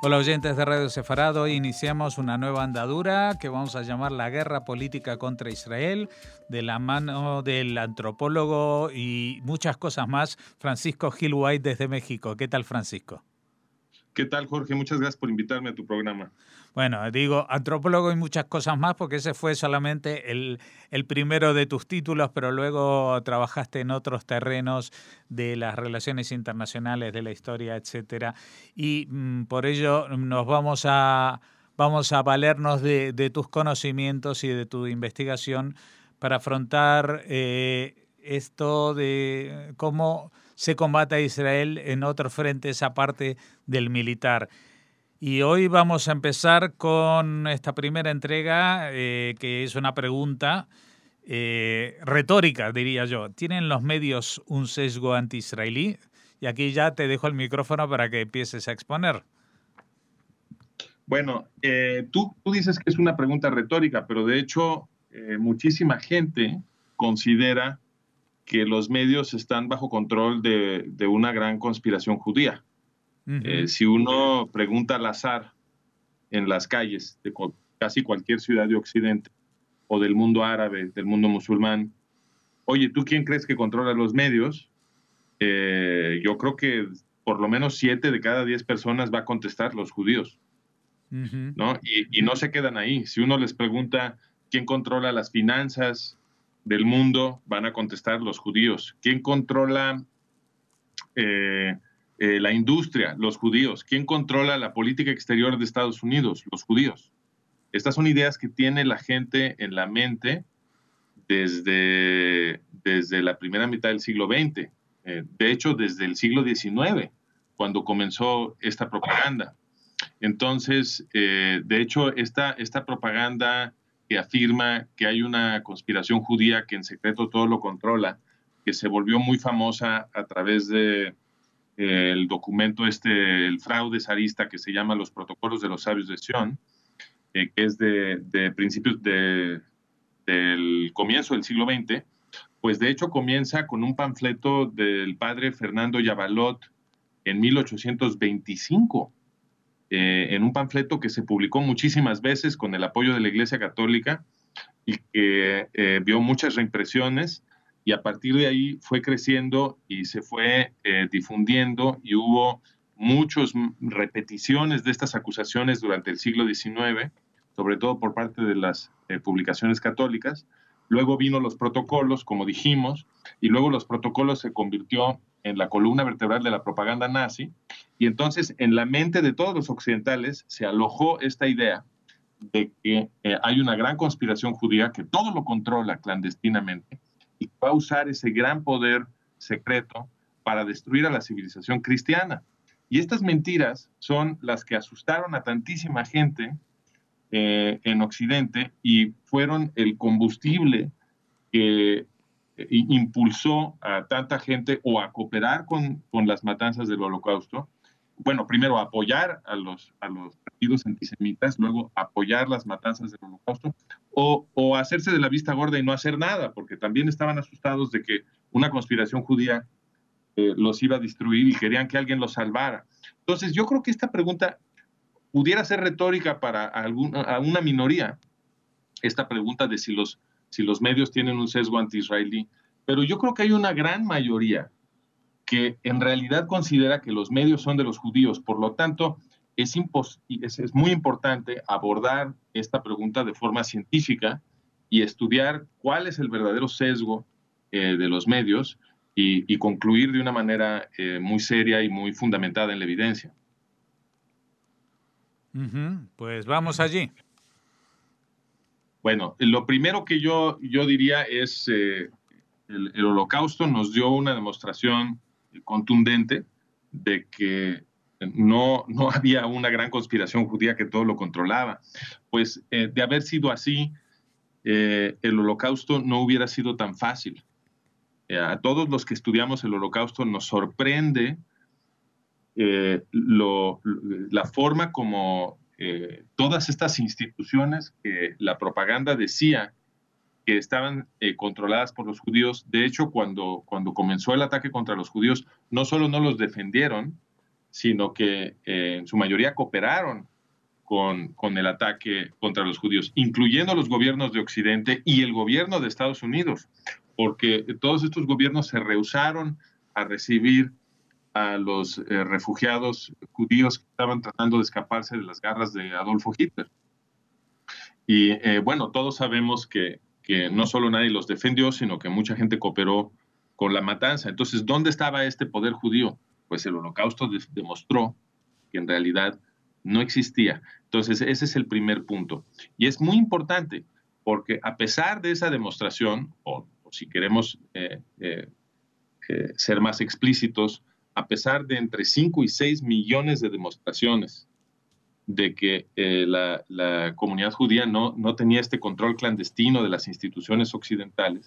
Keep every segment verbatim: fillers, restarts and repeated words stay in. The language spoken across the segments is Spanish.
Hola oyentes de Radio Sefarad, hoy iniciamos una nueva andadura que vamos a llamar la guerra política contra Israel, de la mano del antropólogo y muchas cosas más, Francisco Gil White desde México. ¿Qué tal, Francisco? ¿Qué tal, Jorge? Muchas gracias por invitarme a tu programa. Bueno, digo antropólogo y muchas cosas más porque ese fue solamente el, el primero de tus títulos, pero luego trabajaste en otros terrenos de las relaciones internacionales, de la historia, etcétera. Y mm, por ello nos vamos a, vamos a valernos de, de tus conocimientos y de tu investigación para afrontar eh, esto de cómo se combate a Israel en otros frentes aparte del militar. Y hoy vamos a empezar con esta primera entrega, eh, que es una pregunta eh, retórica, diría yo. ¿Tienen los medios un sesgo anti-israelí? Y aquí ya te dejo el micrófono para que empieces a exponer. Bueno, eh, tú, tú dices que es una pregunta retórica, pero de hecho eh, muchísima gente considera que los medios están bajo control de, de una gran conspiración judía. Uh-huh. Eh, si uno pregunta al azar en las calles de co- casi cualquier ciudad de Occidente o del mundo árabe, del mundo musulmán, oye, ¿tú quién crees que controla los medios? Eh, yo creo que por lo menos siete de cada diez personas va a contestar los judíos, uh-huh. ¿no? Y, y no se quedan ahí. Si uno les pregunta quién controla las finanzas del mundo, van a contestar los judíos. ¿Quién controla eh, eh, la industria? Los judíos. ¿Quién controla la política exterior de Estados Unidos? Los judíos. Estas son ideas que tiene la gente en la mente desde, desde la primera mitad del siglo veinte. Eh, de hecho, desde el siglo diecinueve, cuando comenzó esta propaganda. Entonces, eh, de hecho, esta, esta propaganda que afirma que hay una conspiración judía que en secreto todo lo controla, que se volvió muy famosa a través de eh, el documento este, el fraude zarista, que se llama Los Protocolos de los Sabios de Sion, eh, que es de, de principios de, del comienzo del siglo veinte, pues de hecho comienza con un panfleto del padre Fernando Yavalot en mil ochocientos veinticinco, eh, en un panfleto que se publicó muchísimas veces con el apoyo de la Iglesia Católica y que eh, vio muchas reimpresiones, y a partir de ahí fue creciendo y se fue eh, difundiendo, y hubo muchas repeticiones de estas acusaciones durante el siglo diecinueve, sobre todo por parte de las eh, publicaciones católicas. Luego vino los protocolos, como dijimos, y luego los protocolos se convirtió en la columna vertebral de la propaganda nazi, y entonces en la mente de todos los occidentales se alojó esta idea de que eh, hay una gran conspiración judía que todo lo controla clandestinamente y va a usar ese gran poder secreto para destruir a la civilización cristiana. Y estas mentiras son las que asustaron a tantísima gente eh, en Occidente y fueron el combustible que eh, impulsó a tanta gente o a cooperar con, con las matanzas del Holocausto. Bueno, primero apoyar a los, a los partidos antisemitas, luego apoyar las matanzas del Holocausto, o, o hacerse de la vista gorda y no hacer nada, porque también estaban asustados de que una conspiración judía eh, los iba a destruir y querían que alguien los salvara. Entonces, yo creo que esta pregunta pudiera ser retórica para alguna, a una minoría, esta pregunta de si los, si los medios tienen un sesgo anti-israelí, pero yo creo que hay una gran mayoría que en realidad considera que los medios son de los judíos. Por lo tanto, es, impos- es, es muy importante abordar esta pregunta de forma científica y estudiar cuál es el verdadero sesgo eh, de los medios y, y concluir de una manera eh, muy seria y muy fundamentada en la evidencia. Uh-huh. Pues vamos allí. Bueno, lo primero que yo, yo diría es eh, el, el Holocausto nos dio una demostración contundente de que no, no había una gran conspiración judía que todo lo controlaba. Pues eh, de haber sido así, eh, el Holocausto no hubiera sido tan fácil. Eh, a todos los que estudiamos el Holocausto nos sorprende eh, lo, la forma como eh, todas estas instituciones que la propaganda decía que estaban eh, controladas por los judíos. De hecho, cuando, cuando comenzó el ataque contra los judíos, no solo no los defendieron, sino que eh, en su mayoría cooperaron con, con el ataque contra los judíos, incluyendo los gobiernos de Occidente y el gobierno de Estados Unidos, porque todos estos gobiernos se rehusaron a recibir a los eh, refugiados judíos que estaban tratando de escaparse de las garras de Adolfo Hitler. Y eh, bueno, todos sabemos que, que no solo nadie los defendió, sino que mucha gente cooperó con la matanza. Entonces, ¿dónde estaba este poder judío? Pues el Holocausto de- demostró que en realidad no existía. Entonces, ese es el primer punto. Y es muy importante porque a pesar de esa demostración, o, o si queremos eh, eh, eh, ser más explícitos, a pesar de entre cinco y seis millones de demostraciones de que eh, la, la comunidad judía no, no tenía este control clandestino de las instituciones occidentales,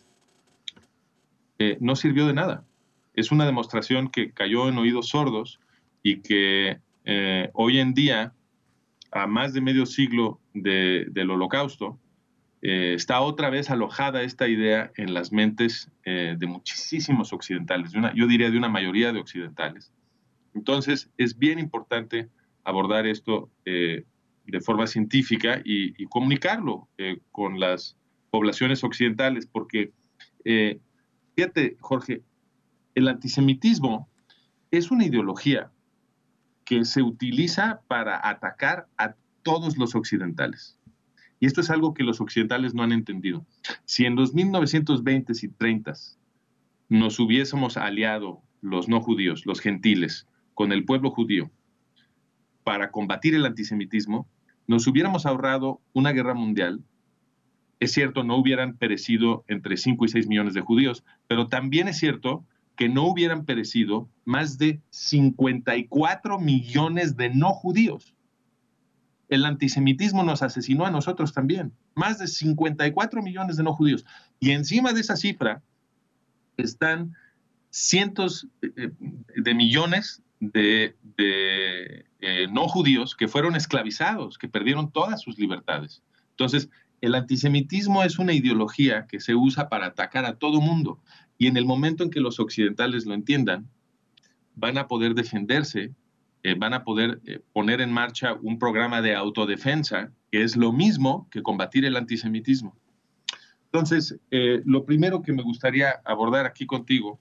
eh, no sirvió de nada. Es una demostración que cayó en oídos sordos y que eh, hoy en día, a más de medio siglo de, del Holocausto, eh, está otra vez alojada esta idea en las mentes eh, de muchísimos occidentales, de una, yo diría de una mayoría de occidentales. Entonces, es bien importante abordar esto eh, de forma científica y, y comunicarlo eh, con las poblaciones occidentales, porque, eh, fíjate, Jorge, el antisemitismo es una ideología que se utiliza para atacar a todos los occidentales. Y esto es algo que los occidentales no han entendido. Si en los mil novecientos veintes y treintas nos hubiésemos aliado los no judíos, los gentiles, con el pueblo judío para combatir el antisemitismo, nos hubiéramos ahorrado una guerra mundial. Es cierto, no hubieran perecido entre cinco y seis millones de judíos, pero también es cierto que no hubieran perecido más de cincuenta y cuatro millones de no judíos. El antisemitismo nos asesinó a nosotros también, más de cincuenta y cuatro millones de no judíos. Y encima de esa cifra están cientos de millones de, de eh, no judíos que fueron esclavizados, que perdieron todas sus libertades. Entonces, el antisemitismo es una ideología que se usa para atacar a todo mundo. Y en el momento en que los occidentales lo entiendan, van a poder defenderse, eh, van a poder eh, poner en marcha un programa de autodefensa, que es lo mismo que combatir el antisemitismo. Entonces, eh, lo primero que me gustaría abordar aquí contigo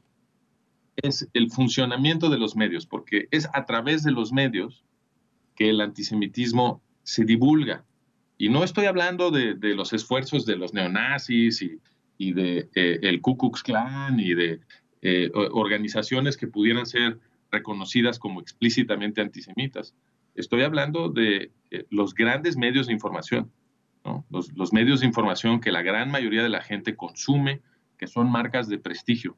es el funcionamiento de los medios, porque es a través de los medios que el antisemitismo se divulga. Y no estoy hablando de, de los esfuerzos de los neonazis y, y de eh, el Ku Klux Klan y de eh, organizaciones que pudieran ser reconocidas como explícitamente antisemitas. Estoy hablando de eh, los grandes medios de información, ¿no? Los, los medios de información que la gran mayoría de la gente consume, que son marcas de prestigio.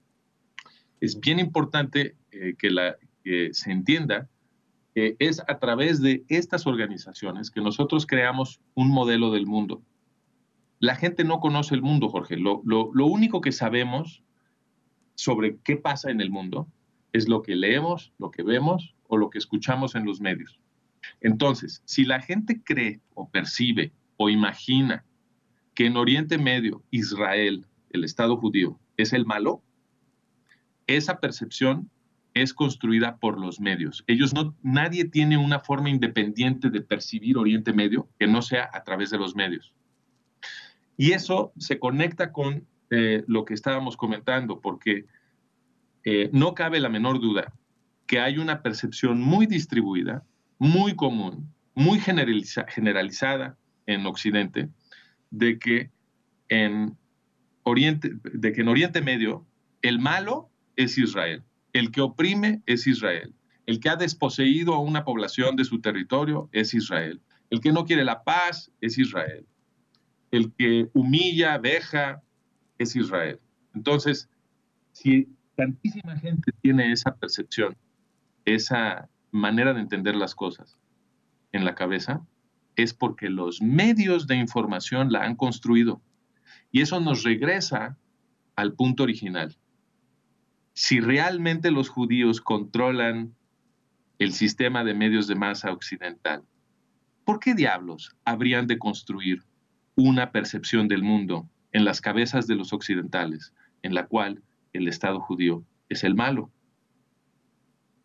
Es bien importante eh, que, la, que se entienda que es a través de estas organizaciones que nosotros creamos un modelo del mundo. La gente no conoce el mundo, Jorge. Lo, lo, lo único que sabemos sobre qué pasa en el mundo es lo que leemos, lo que vemos o lo que escuchamos en los medios. Entonces, si la gente cree o percibe o imagina que en Oriente Medio, Israel, el Estado judío, es el malo, esa percepción es construida por los medios. Ellos no, nadie tiene una forma independiente de percibir Oriente Medio que no sea a través de los medios. Y eso se conecta con eh, lo que estábamos comentando, porque eh, no cabe la menor duda que hay una percepción muy distribuida, muy común, muy generaliza, generalizada en Occidente, de que en Oriente, de que en Oriente Medio el malo es Israel. El que oprime es Israel. El que ha desposeído a una población de su territorio es Israel. El que no quiere la paz es Israel. El que humilla, veja, es Israel. Entonces, si tantísima gente tiene esa percepción, esa manera de entender las cosas en la cabeza, es porque los medios de información la han construido. Y eso nos regresa al punto original. Si realmente los judíos controlan el sistema de medios de masa occidental, ¿por qué diablos habrían de construir una percepción del mundo en las cabezas de los occidentales, en la cual el Estado judío es el malo?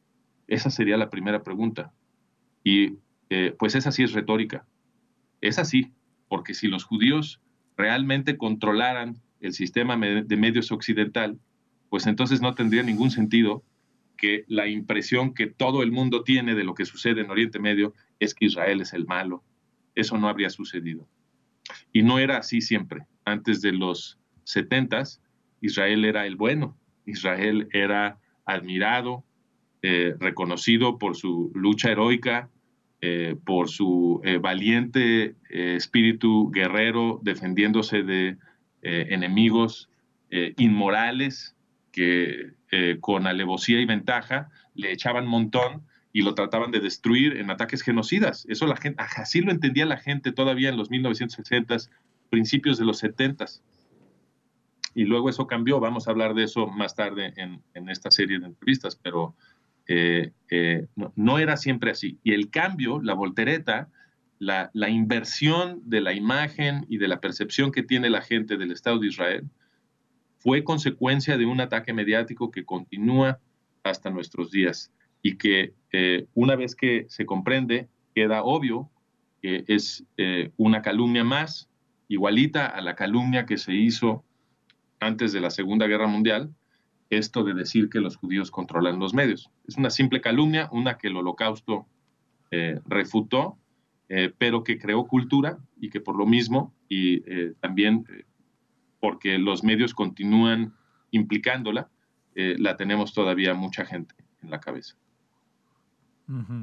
Esa sería la primera pregunta. Y eh, pues esa sí es retórica. Es así, porque si los judíos realmente controlaran el sistema de medios occidental, pues entonces no tendría ningún sentido que la impresión que todo el mundo tiene de lo que sucede en Oriente Medio es que Israel es el malo. Eso no habría sucedido. Y no era así siempre. Antes de los setentas, Israel era el bueno. Israel era admirado, eh, reconocido por su lucha heroica, eh, por su eh, valiente eh, espíritu guerrero defendiéndose de eh, enemigos eh, inmorales que eh, con alevosía y ventaja le echaban montón y lo trataban de destruir en ataques genocidas. Eso la gente, así lo entendía la gente todavía en los mil novecientos sesentas, principios de los setentas. Y luego eso cambió, vamos a hablar de eso más tarde en, en esta serie de entrevistas, pero eh, eh, no, no era siempre así. Y el cambio, la voltereta, la, la inversión de la imagen y de la percepción que tiene la gente del Estado de Israel fue consecuencia de un ataque mediático que continúa hasta nuestros días y que eh, una vez que se comprende, queda obvio que es eh, una calumnia más, igualita a la calumnia que se hizo antes de la Segunda Guerra Mundial, esto de decir que los judíos controlan los medios. Es una simple calumnia, una que el Holocausto eh, refutó, eh, pero que creó cultura y que por lo mismo, y eh, también eh, porque los medios continúan implicándola, eh, la tenemos todavía mucha gente en la cabeza. Uh-huh.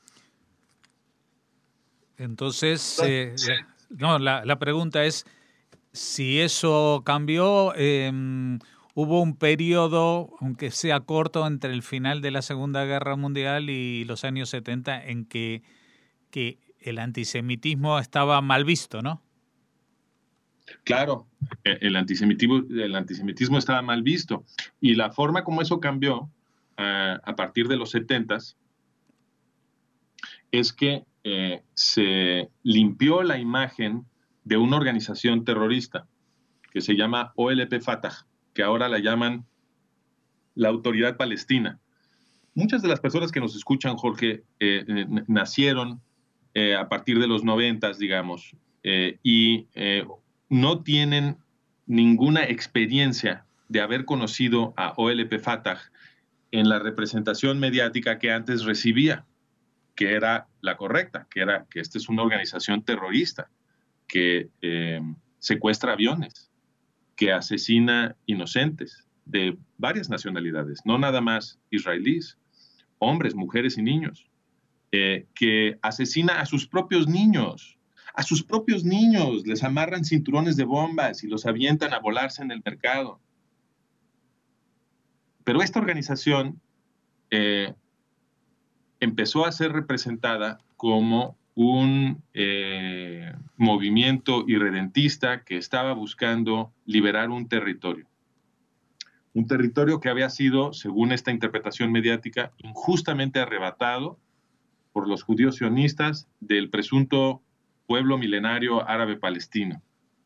Entonces, eh, no, la, la pregunta es si eso cambió. Eh, hubo un periodo, aunque sea corto, entre el final de la Segunda Guerra Mundial y los años setenta en que, que el antisemitismo estaba mal visto, ¿no? Claro, el antisemitismo, el antisemitismo estaba mal visto. Y la forma como eso cambió uh, a partir de los setentas es que eh, se limpió la imagen de una organización terrorista que se llama O L P Fatah, que ahora la llaman la Autoridad Palestina. Muchas de las personas que nos escuchan, Jorge, eh, eh, nacieron eh, a partir de los noventas, digamos, eh, y eh, no tienen ninguna experiencia de haber conocido a O L P Fatah en la representación mediática que antes recibía, que era la correcta, que era que esta es una organización terrorista que eh, secuestra aviones, que asesina inocentes de varias nacionalidades, no nada más israelíes, hombres, mujeres y niños, eh, que asesina a sus propios niños, a sus propios niños, les amarran cinturones de bombas y los avientan a volarse en el mercado. Pero esta organización eh, empezó a ser representada como un eh, movimiento irredentista que estaba buscando liberar un territorio. Un territorio que había sido, según esta interpretación mediática, injustamente arrebatado por los judíos sionistas del presunto pueblo milenario árabe palestino.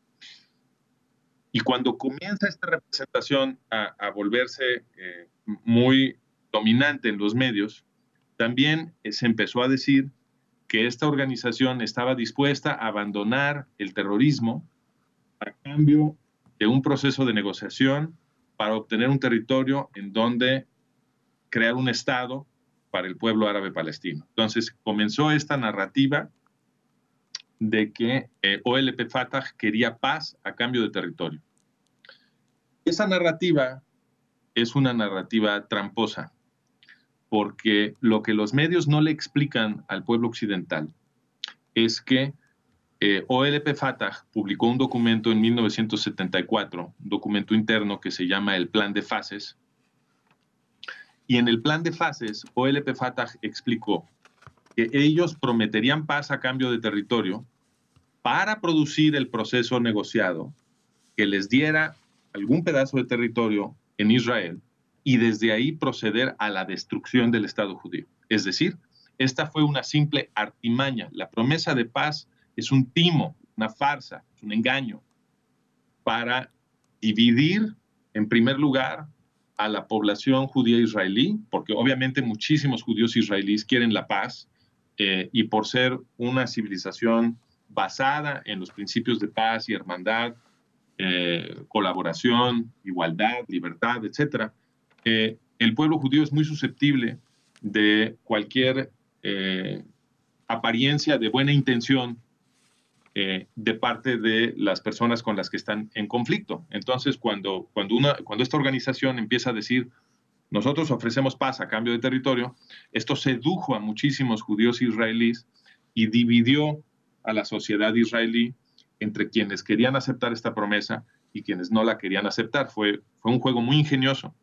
Y cuando comienza esta representación a, a volverse eh, muy dominante en los medios, también eh, se empezó a decir que esta organización estaba dispuesta a abandonar el terrorismo a cambio de un proceso de negociación para obtener un territorio en donde crear un Estado para el pueblo árabe palestino. Entonces comenzó esta narrativa de que eh, O L P Fatah quería paz a cambio de territorio. Esa narrativa es una narrativa tramposa, porque lo que los medios no le explican al pueblo occidental es que eh, O L P Fatah publicó un documento en mil novecientos setenta y cuatro, un documento interno que se llama el Plan de Fases, y en el Plan de Fases O L P Fatah explicó que ellos prometerían paz a cambio de territorio para producir el proceso negociado que les diera algún pedazo de territorio en Israel y desde ahí proceder a la destrucción del Estado judío. Es decir, esta fue una simple artimaña. La promesa de paz es un timo, una farsa, un engaño para dividir, en primer lugar, a la población judía israelí, porque obviamente muchísimos judíos israelíes quieren la paz, eh, y por ser una civilización basada en los principios de paz y hermandad, eh, colaboración, igualdad, libertad, etcétera, eh, el pueblo judío es muy susceptible de cualquier eh, apariencia de buena intención eh, de parte de las personas con las que están en conflicto. Entonces, cuando, cuando, una, cuando esta organización empieza a decir, nosotros ofrecemos paz a cambio de territorio, esto sedujo a muchísimos judíos israelíes y dividió a la sociedad israelí entre quienes querían aceptar esta promesa y quienes no la querían aceptar. Fue, fue un juego muy ingenioso.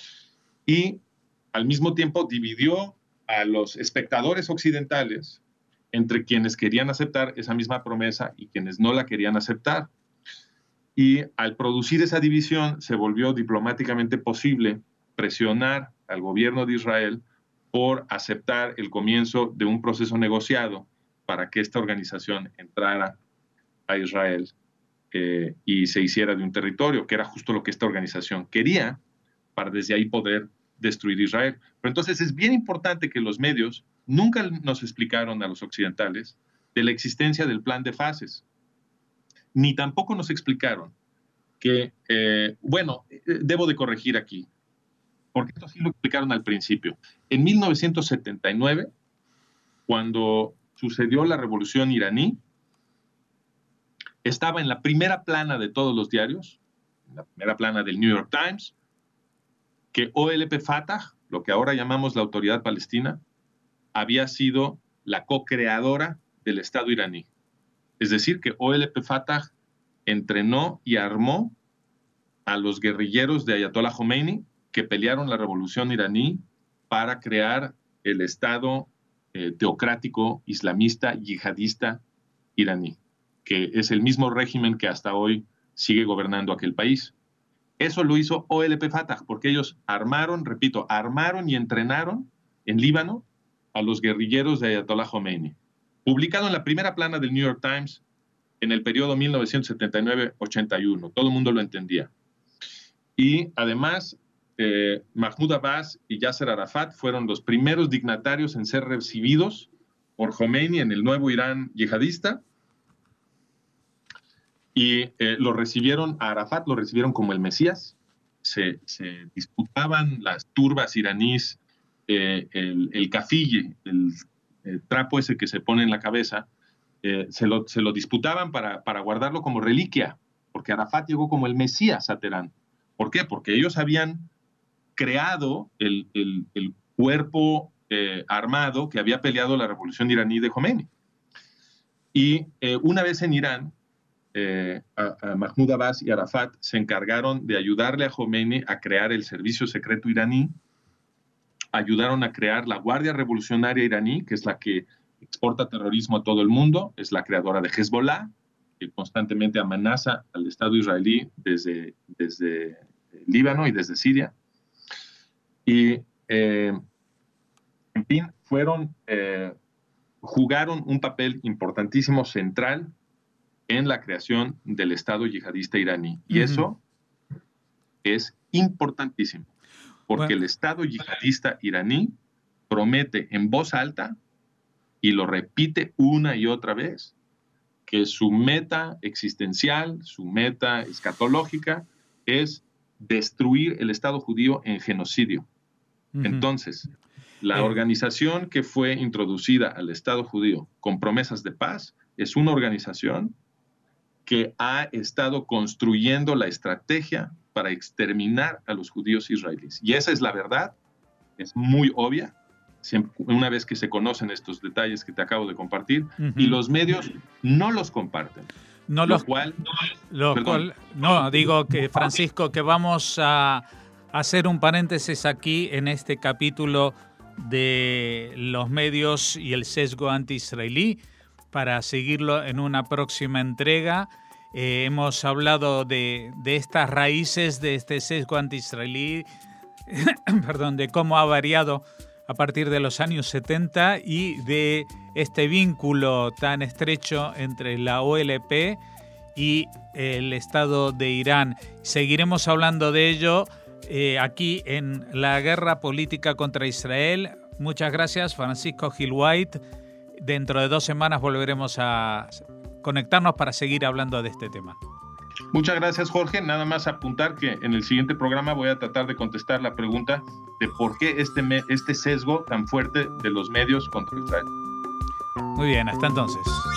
Y al mismo tiempo dividió a los espectadores occidentales entre quienes querían aceptar esa misma promesa y quienes no la querían aceptar. Y al producir esa división, se volvió diplomáticamente posible presionar al gobierno de Israel por aceptar el comienzo de un proceso negociado para que esta organización entrara a Israel eh, y se hiciera de un territorio, que era justo lo que esta organización quería, para desde ahí poder destruir Israel. Pero entonces es bien importante que los medios nunca nos explicaron a los occidentales de la existencia del plan de fases, ni tampoco nos explicaron que, eh, bueno, debo de corregir aquí, porque esto sí lo explicaron al principio. En mil novecientos setenta y nueve, cuando sucedió la revolución iraní, estaba en la primera plana de todos los diarios, en la primera plana del New York Times, que O L P Fatah, lo que ahora llamamos la Autoridad Palestina, había sido la co-creadora del Estado iraní. Es decir, que O L P Fatah entrenó y armó a los guerrilleros de Ayatollah Khomeini que pelearon la revolución iraní para crear el Estado eh, teocrático, islamista, yihadista iraní, que es el mismo régimen que hasta hoy sigue gobernando aquel país. Eso lo hizo O L P Fatah, porque ellos armaron, repito, armaron y entrenaron en Líbano a los guerrilleros de Ayatollah Khomeini. Publicado en la primera plana del New York Times en el periodo mil novecientos setenta y nueve a ochenta y uno. Todo el mundo lo entendía. Y además, eh, Mahmoud Abbas y Yasser Arafat fueron los primeros dignatarios en ser recibidos por Khomeini en el nuevo Irán yihadista. Y eh, lo recibieron, a Arafat lo recibieron como el Mesías. Se, se disputaban las turbas iraníes, eh, el, el kafille, el, el trapo ese que se pone en la cabeza, eh, se, lo, se lo disputaban para, para guardarlo como reliquia, porque Arafat llegó como el Mesías a Teherán. ¿Por qué? Porque ellos habían creado el, el, el cuerpo eh, armado que había peleado la revolución iraní de Khomeini. Y eh, una vez en Irán, Eh, a, a Mahmoud Abbas y Arafat se encargaron de ayudarle a Khomeini a crear el servicio secreto iraní, ayudaron a crear la Guardia Revolucionaria iraní, que es la que exporta terrorismo a todo el mundo, es la creadora de Hezbollah, que constantemente amenaza al Estado israelí desde, desde Líbano y desde Siria. Y, eh, en fin, fueron, eh, jugaron un papel importantísimo, central, en la creación del Estado yihadista iraní. Y uh-huh. eso es importantísimo, porque bueno. el Estado yihadista iraní promete en voz alta, y lo repite una y otra vez, que su meta existencial, su meta escatológica, es destruir el Estado judío en genocidio. Uh-huh. Entonces, la eh. organización que fue introducida al Estado judío con promesas de paz es una organización que ha estado construyendo la estrategia para exterminar a los judíos israelíes. Y esa es la verdad, es muy obvia, una vez que se conocen estos detalles que te acabo de compartir, uh-huh. y los medios no los comparten. No lo los, cual... Lo cual no, digo que, Francisco, que vamos a hacer un paréntesis aquí en este capítulo de los medios y el sesgo anti-israelí, para seguirlo en una próxima entrega. Eh, hemos hablado de, de estas raíces de este sesgo anti-israelí, perdón, de cómo ha variado a partir de los años setenta y de este vínculo tan estrecho entre la O L P y el Estado de Irán. Seguiremos hablando de ello eh, aquí en la guerra política contra Israel. Muchas gracias, Francisco Gil White. Dentro de dos semanas volveremos a conectarnos para seguir hablando de este tema. Muchas gracias, Jorge. Nada más apuntar que en el siguiente programa voy a tratar de contestar la pregunta de por qué este, este sesgo tan fuerte de los medios contra Israel. Muy bien, hasta entonces.